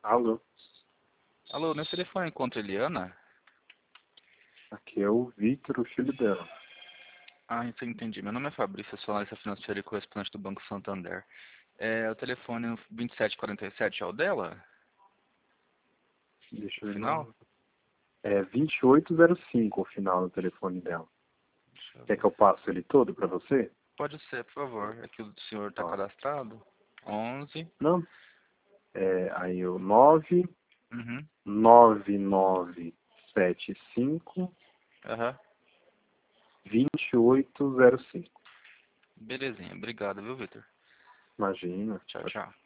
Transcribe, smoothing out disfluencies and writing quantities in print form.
Alô, Alô, nesse telefone encontra Eliana? aqui é o Victor, o filho dela. Ah, isso eu entendi. Meu nome é Fabrício, sou analista financeiro e correspondente do Banco Santander. O telefone 2747 é o dela? Deixa O eu ver. final? É 2805 o final do telefone dela. Deixa eu Quer ver. que eu passe ele todo pra você? Pode ser, por favor. É que o senhor está Ó, cadastrado. 11. não. Aí o 9 Uhum. 9975 Aham. 2805. Belezinha. Obrigado, viu, Victor? Imagina. Tchau, Tchau, tchau. tchau.